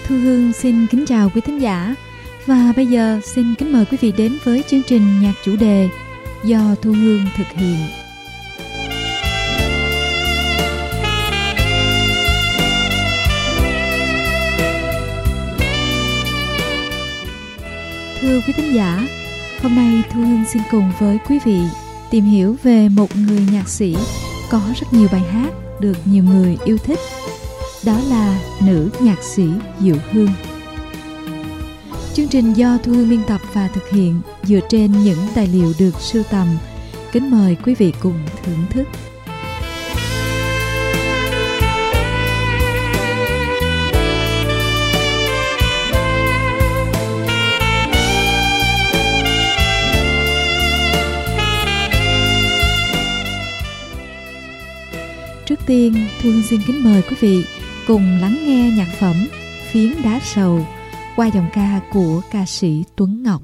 Thu Hương xin kính chào quý thính giả. Và bây giờ xin kính mời quý vị đến với chương trình nhạc chủ đề do Thu Hương thực hiện. Thưa quý thính giả, hôm nay Thu Hương xin cùng với quý vị tìm hiểu về một người nhạc sĩ có rất nhiều bài hát được nhiều người yêu thích. Đó là nữ nhạc sĩ Diệu Hương. Chương trình do Thu Hương biên tập và thực hiện dựa trên những tài liệu được sưu tầm. Kính mời quý vị cùng thưởng thức. Trước tiên, Thu Hương xin kính mời quý vị cùng lắng nghe nhạc phẩm Phiến Đá Sầu qua giọng ca của ca sĩ Tuấn Ngọc.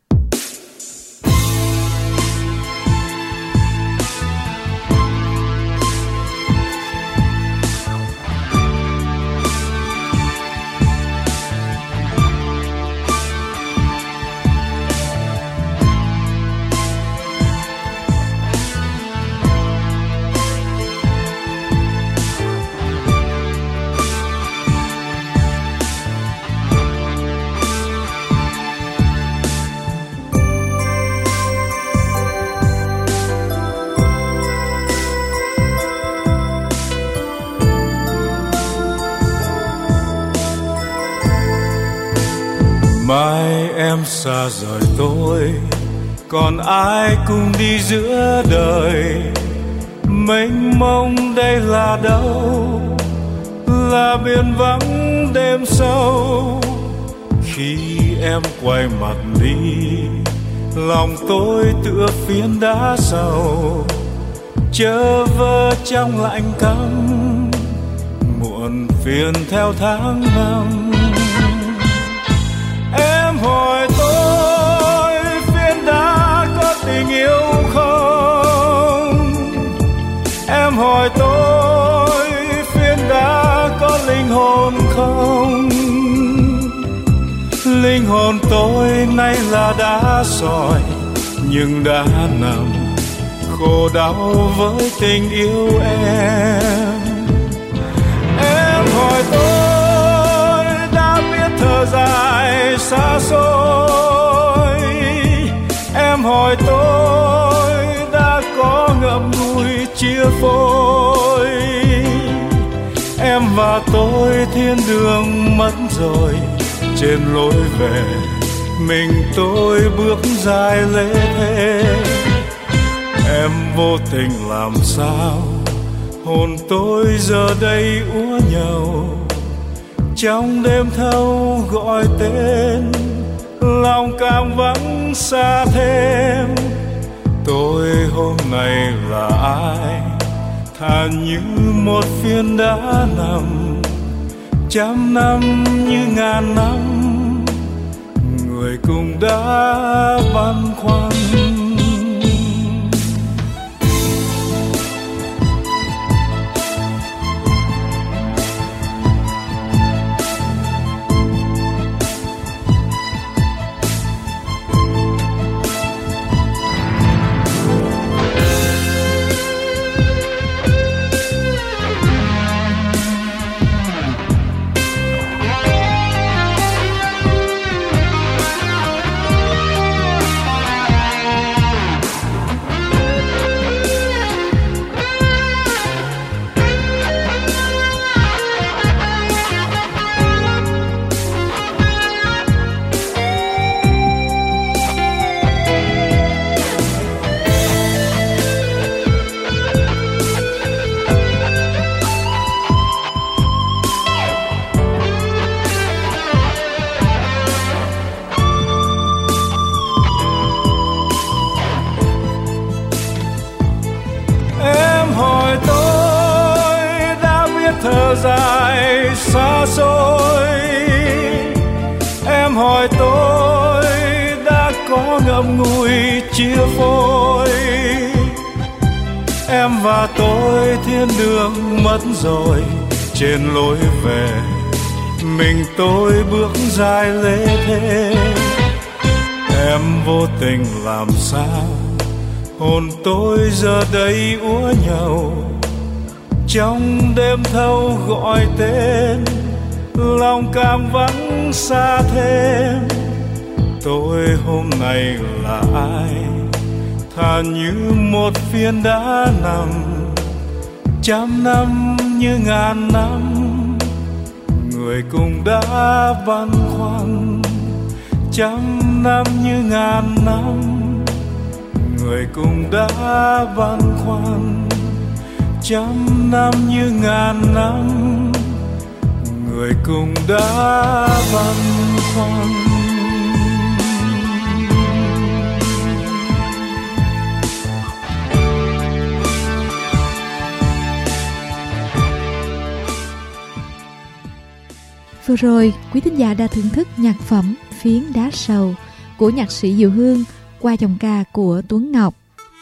Mai em xa rời tôi, còn ai cùng đi giữa đời? Mênh mông đây là đâu? Là biển vắng đêm sâu. Khi em quay mặt đi, lòng tôi tựa phiến đá sầu, chơ vơ trong lạnh căm, muộn phiền theo tháng năm. Em hỏi tôi phiến đá có tình yêu không? Em hỏi tôi phiến đá có linh hồn không? Linh hồn tôi nay là đá sỏi, nhưng đã nằm khổ đau với tình yêu em. Em hỏi tôi đã biết thở dài xa xôi. Em hỏi tôi đã có ngậm ngùi chia phôi. Em và tôi thiên đường mất rồi, trên lối về mình tôi bước dài lê thế. Em vô tình làm sao hồn tôi giờ đây úa nhàu, trong đêm thâu gọi tên, lòng càng vắng xa thêm. Tôi hôm nay là ai? Thản như một phiến đá nằm, trăm năm như ngàn năm, người cùng đã băn khoăn. Thở dài xa xôi. Em hỏi tôi đã có ngậm ngùi chia phôi. Em và tôi thiên đường mất rồi, trên lối về mình tôi bước dài lê thế. Em vô tình làm sao hồn tôi giờ đây úa nhàu, trong đêm thâu gọi tên, lòng càng vắng xa thêm. Tôi hôm nay là ai, thà như một phiến đá nằm, trăm năm như ngàn năm, người cùng đã băn khoăn. Trăm năm như ngàn năm, người cùng đã băn khoăn. Trăm năm như ngàn năm, người cùng đã băn khoăn. Vừa rồi, quý thính giả đã thưởng thức nhạc phẩm Phiến Đá Sầu của nhạc sĩ Diệu Hương qua dòng ca của Tuấn Ngọc.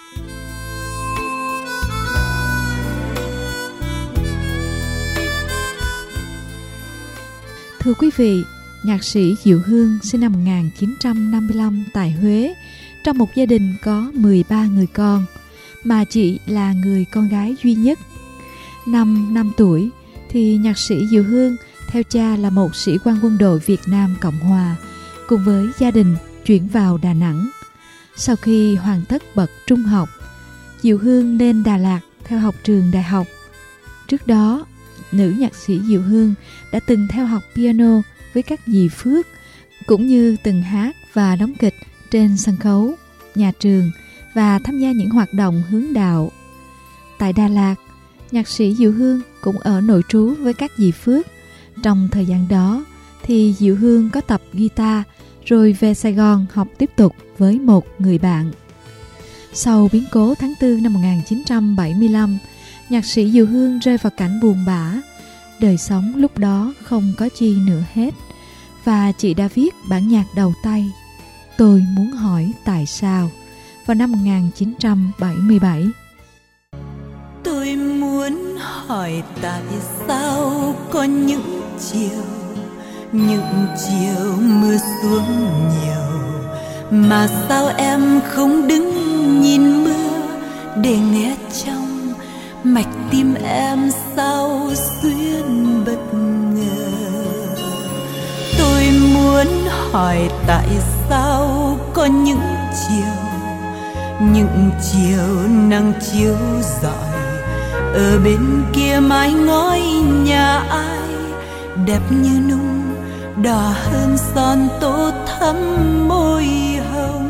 Thưa quý vị, nhạc sĩ Diệu Hương sinh năm 1955 tại Huế, trong một gia đình có 13 người con, mà chị là người con gái duy nhất. Năm 5 tuổi thì nhạc sĩ Diệu Hương theo cha là một sĩ quan quân đội Việt Nam Cộng Hòa, cùng với gia đình chuyển vào Đà Nẵng. Sau khi hoàn tất bậc trung học, Diệu Hương lên Đà Lạt theo học trường đại học. Trước đó, nữ nhạc sĩ Diệu Hương đã từng theo học piano với các dì Phước, cũng như từng hát và đóng kịch trên sân khấu, nhà trường và tham gia những hoạt động hướng đạo. Tại Đà Lạt, nhạc sĩ Diệu Hương cũng ở nội trú với các dì Phước. Trong thời gian đó thì Diệu Hương có tập guitar rồi về Sài Gòn học tiếp tục với một người bạn. Sau biến cố tháng 4 năm 1975, nhạc sĩ Diệu Hương rơi vào cảnh buồn bã. Đời sống lúc đó không có chi nữa hết, và chị đã viết bản nhạc đầu tay Tôi Muốn Hỏi Tại Sao vào năm 1977. Tôi muốn hỏi tại sao có những chiều mưa xuống nhiều, mà sao em không đứng nhìn mưa để nghe trong mạch tim em sao xuyên bất ngờ. Tôi muốn hỏi tại sao có những chiều nắng chiếu rọi, ở bên kia mái ngói nhà ai đẹp như nung, đỏ hơn son tô thắm môi hồng.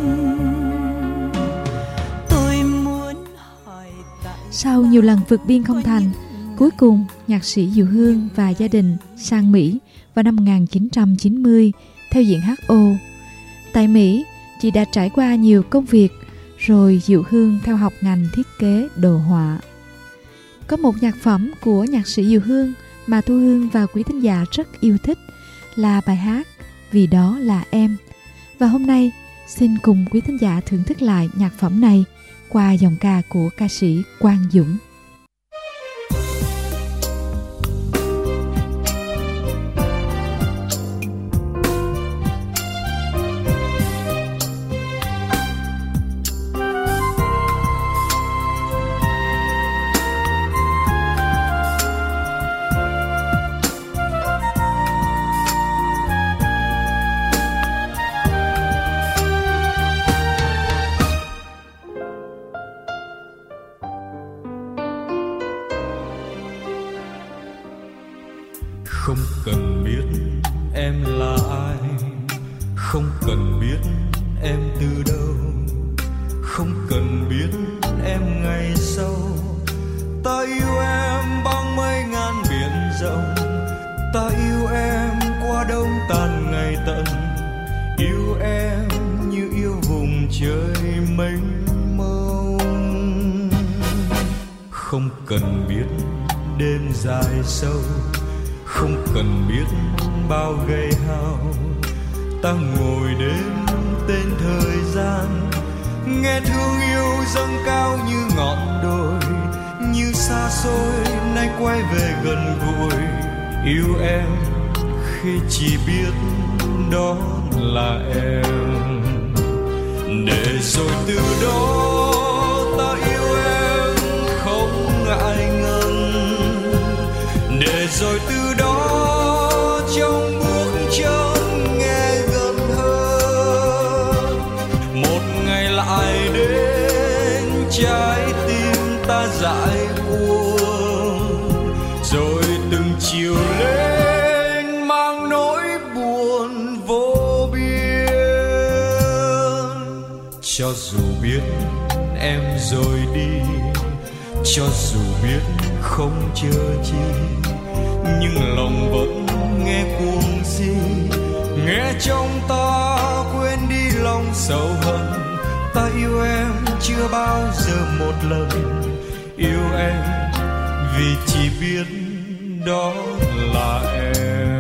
Tôi muốn hỏi tại Sau nhiều lần vượt biên không thành, cuối cùng nhạc sĩ Diệu Hương và gia đình sang Mỹ vào năm 1990 theo diện HO. Tại Mỹ, chị đã trải qua nhiều công việc, rồi Diệu Hương theo học ngành thiết kế đồ họa. Có một nhạc phẩm của nhạc sĩ Diệu Hương mà Thu Hương và quý thính giả rất yêu thích là bài hát Vì Đó Là Em. Và hôm nay xin cùng quý thính giả thưởng thức lại nhạc phẩm này qua dòng ca của ca sĩ Quang Dũng. Không cần biết em là ai, không cần biết em từ đâu, không cần biết em ngày sau. Ta yêu em bằng mấy ngàn biển rộng, ta yêu em qua đông tàn ngày tận, yêu em như yêu vùng trời mênh mông. Không cần biết đêm dài sâu, không cần biết bao gây hao, ta ngồi đếm tên thời gian, nghe thương yêu dâng cao như ngọn đồi, như xa xôi nay quay về gần gũi. Yêu em khi chỉ biết đó là em. Để rồi từ đó ta yêu em không ngại ngần. Để rồi từ đó trong bước chân nghe gần hơn. Một ngày lại đến trái tim ta dại buồn. Rồi từng chiều lên mang nỗi buồn vô biên. Cho dù biết em rồi đi, cho dù biết không chờ chi, nhưng lòng vẫn nghe cuồng si. Nghe trong ta quên đi lòng sầu hận. Ta yêu em chưa bao giờ một lần. Yêu em vì chỉ biết đó là em.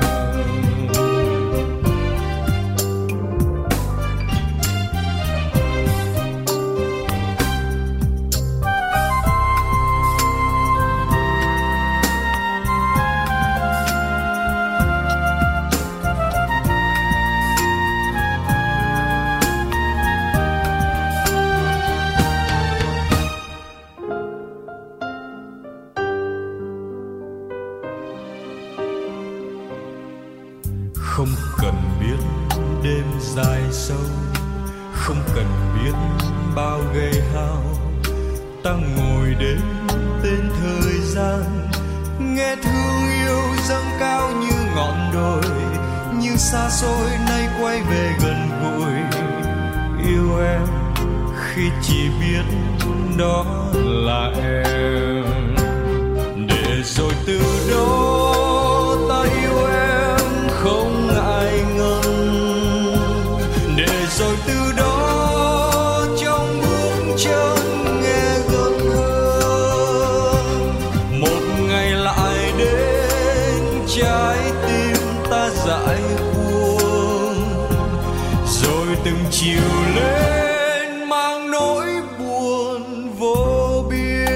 Không cần biết đêm dài sâu, không cần biết bao gây hao. Ta ngồi đến tên thời gian, nghe thương yêu dâng cao như ngọn đồi. Như xa xôi nay quay về gần gũi. Yêu em khi chỉ biết đó là em. Để rồi từ đó ta yêu em không ngại ngần. Để rồi từ đó trong bước chân nghe gần hơn. Một ngày lại đến trái tim ta dại buồn. Rồi từng chiều lên mang nỗi buồn vô biên.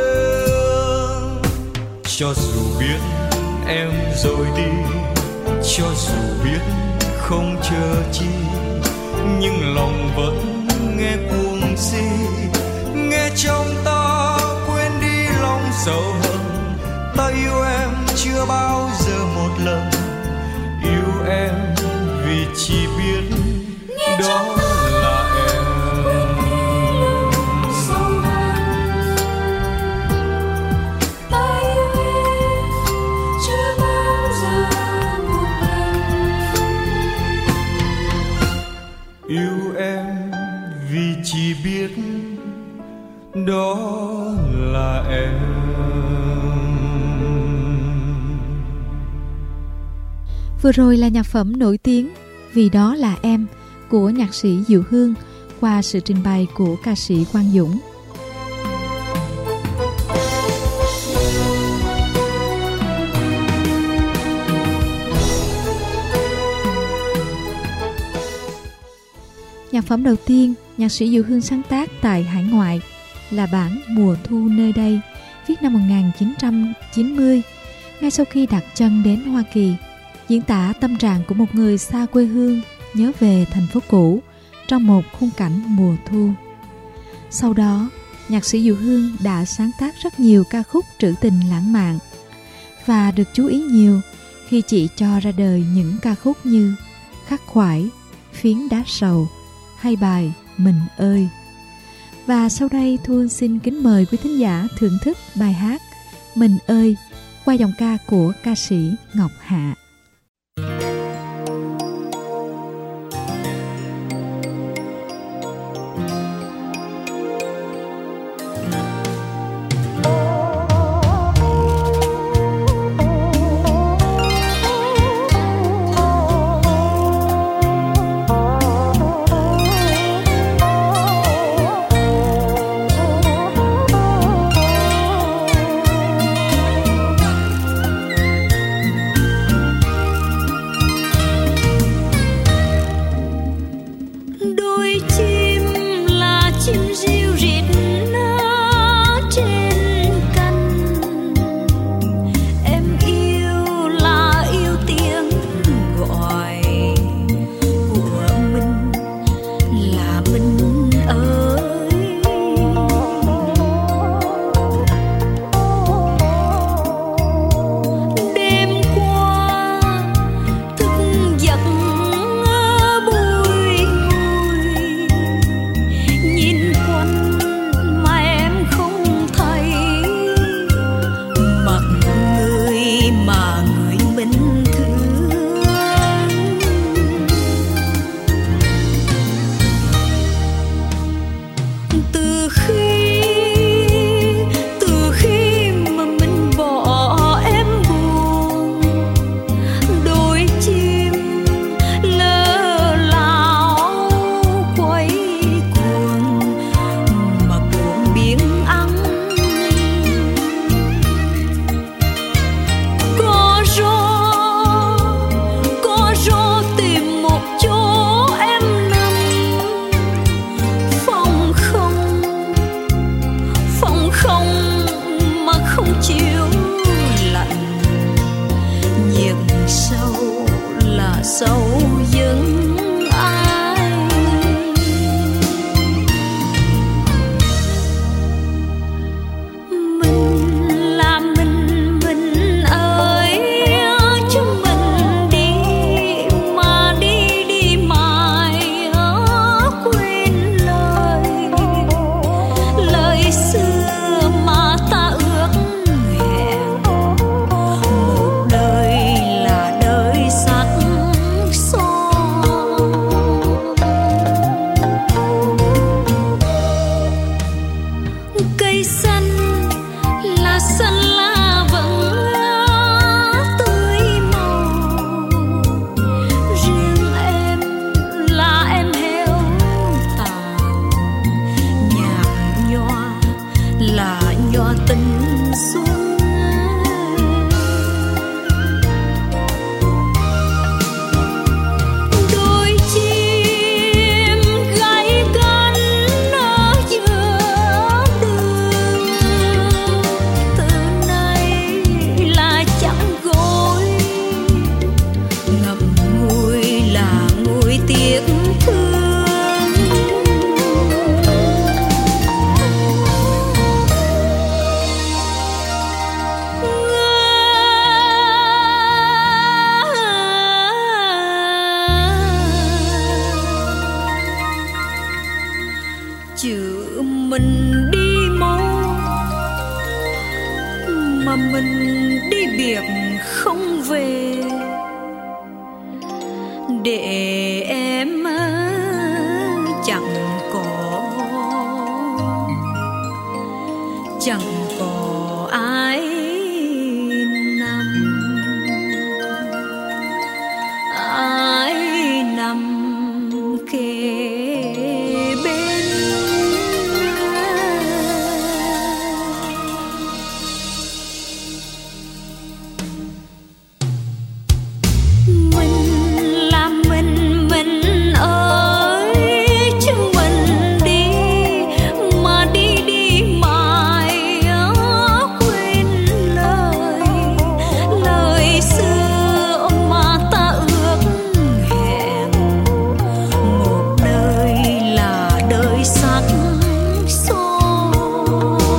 Cho dù biết em rồi đi, cho dù biết không chờ chi, nhưng lòng vẫn nghe cuồng si. Nghe trong ta quên đi lòng sầu hận. Ta yêu em chưa bao giờ một lần. Yêu em vì chỉ biết đó là em. Yêu em vì chỉ biết đó là em. Vừa rồi là nhạc phẩm nổi tiếng Vì Đó Là Em của nhạc sĩ Diệu Hương qua sự trình bày của ca sĩ Quang Dũng. Nhạc phẩm đầu tiên nhạc sĩ Diệu Hương sáng tác tại hải ngoại là bản Mùa Thu Nơi Đây, viết năm 1990, ngay sau khi đặt chân đến Hoa Kỳ, diễn tả tâm trạng của một người xa quê hương nhớ về thành phố cũ trong một khung cảnh mùa thu. Sau đó, nhạc sĩ Diệu Hương đã sáng tác rất nhiều ca khúc trữ tình lãng mạn và được chú ý nhiều khi chị cho ra đời những ca khúc như Khắc Khoải, Phiến Đá Sầu hay bài Mình Ơi. Và sau đây Thu Hương xin kính mời quý thính giả thưởng thức bài hát Mình Ơi qua giọng ca của ca sĩ Ngọc Hạ. biệt không về, để em chẳng có ai nằm kề bên. Mình ơi, chứ mình đi mà đi mãi quên lời xưa mà ta ước hẹn, một đời là đời sắc son.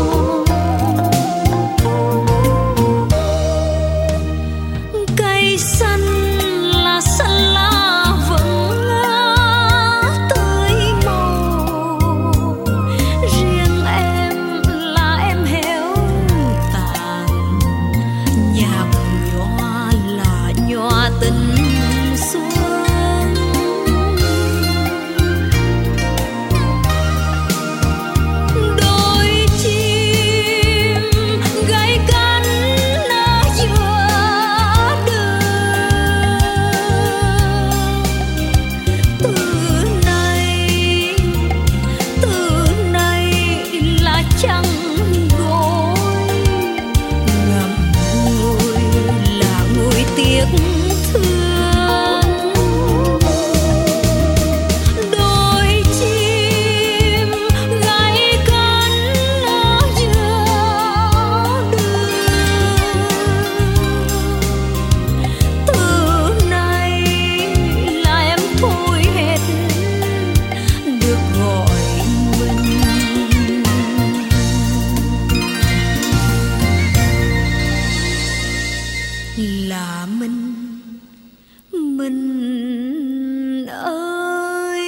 Cây xanh là xanh lá vẫn tươi màu, riêng em là em héo tàn, nhạc nhòa là nhòa tình xuân. Đôi chim gáy cánh ở giữa đường, từ nay là chẳng gối, ngậm ngùi là ngùi tiếc thương. Đôi chim gáy cánh ở giữa đường, từ nay là em thôi hết được gọi mình. Là mình ơi.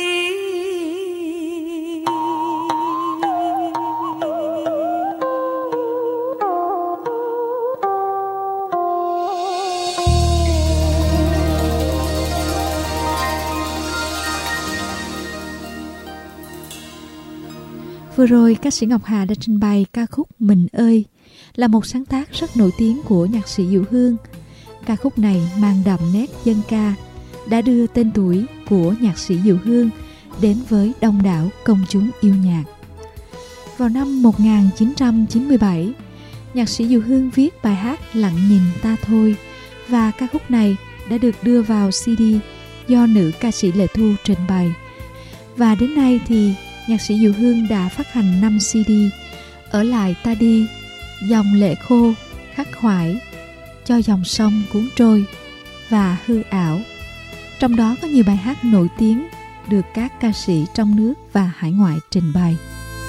Vừa rồi, ca sĩ Ngọc Hà đã trình bày ca khúc Mình ơi, là một sáng tác rất nổi tiếng của nhạc sĩ Diệu Hương. Ca khúc này mang đậm nét dân ca, đã đưa tên tuổi của nhạc sĩ Diệu Hương đến với đông đảo công chúng yêu nhạc. Vào năm 1997, nhạc sĩ Diệu Hương viết bài hát Lặng nhìn ta thôi, và ca khúc này đã được đưa vào CD do nữ ca sĩ Lệ Thu trình bày. Và đến nay thì nhạc sĩ Diệu Hương đã phát hành 5 CD: Ở lại ta đi, Dòng lệ khô, Khắc khoải, Cho dòng sông cuốn trôi và Hư ảo. Trong đó có nhiều bài hát nổi tiếng được các ca sĩ trong nước và hải ngoại trình bày.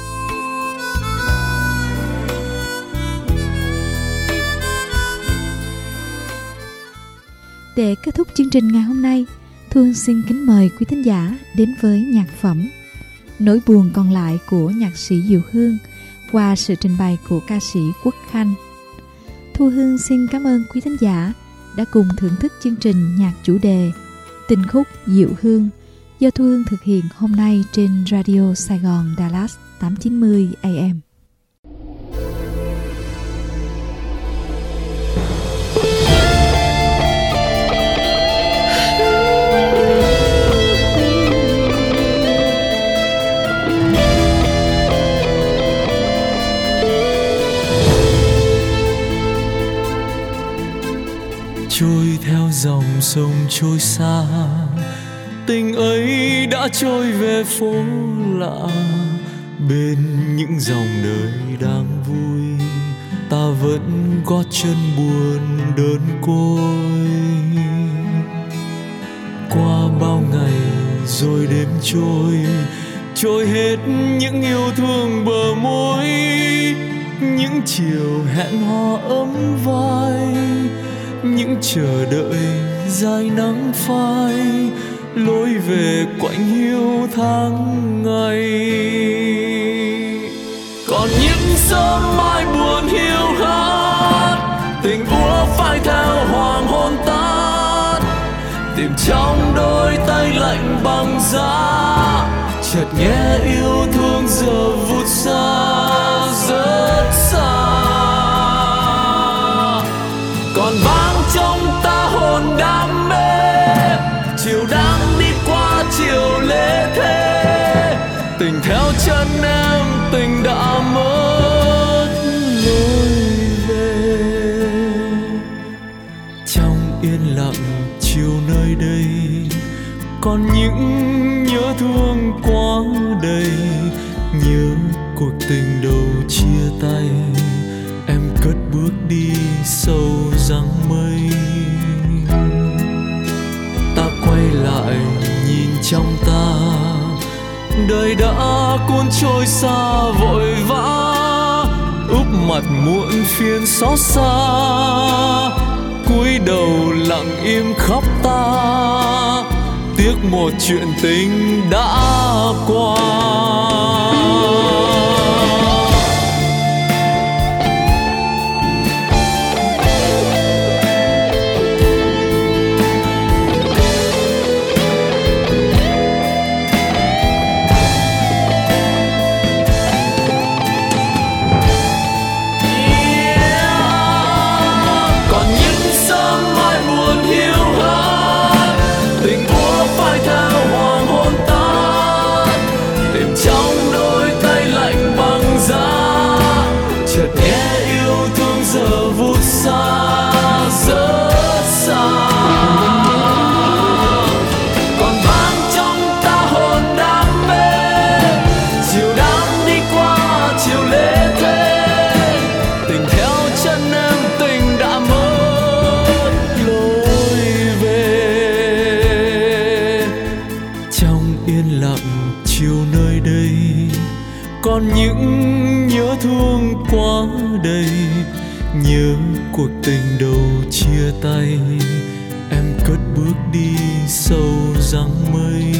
Để kết thúc chương trình ngày hôm nay, Thu Hương xin kính mời quý thính giả đến với nhạc phẩm Nỗi buồn còn lại của nhạc sĩ Diệu Hương qua sự trình bày của ca sĩ Quốc Khanh. Thu Hương xin cảm ơn quý thính giả đã cùng thưởng thức chương trình nhạc chủ đề Tình khúc Diệu Hương do Thu Hương thực hiện hôm nay trên Radio Sài Gòn Dallas 890 AM. Trôi theo dòng sông trôi xa, tình ấy đã trôi về phố lạ. Bên những dòng đời đang vui, ta vẫn gót chân buồn đơn côi. Qua bao ngày rồi đêm trôi hết những yêu thương bờ môi, những chiều hẹn hò ấm vai, những chờ đợi dài nắng phai, lối về quạnh hiu tháng ngày. Còn những sớm mai buồn hiu hắt, tình úa phai tìm trong đôi tay lạnh băng giá. Chợt nghe yêu thương giờ vụt xa, rất xa. Còn vang trong ta hồn đam mê, chiều đang đi qua chiều lê thế. Tình theo chân em, tình đã mất lối về. Trong yên lặng chiều nơi đây, còn những nhớ thương quá đầy. Nhớ cuộc tình đầu chia tay, em cất bước đi sâu răng mây. Ta quay lại nhìn trong ta, đời đã cuốn trôi xa vội vã. Úp mặt muộn phiền xót xa, cúi đầu lặng im khóc ta. Tiếc một chuyện tình đã qua. Còn những nhớ thương quá đầy. Nhớ cuộc tình đầu chia tay, em cất bước đi sâu răng mây.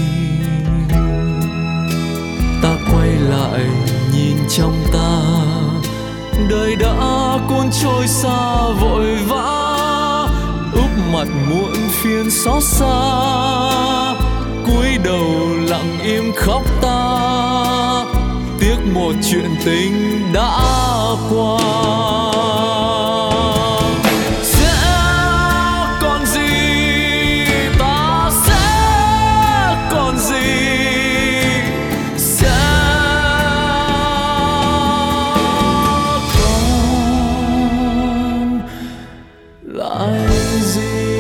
Ta quay lại nhìn trong ta, đời đã cuốn trôi xa vội vã. Úp mặt muộn phiền xót xa, cúi đầu lặng im khóc ta. Tiếc một chuyện tình đã qua. Sẽ còn gì, ta sẽ còn gì, sẽ còn lại gì.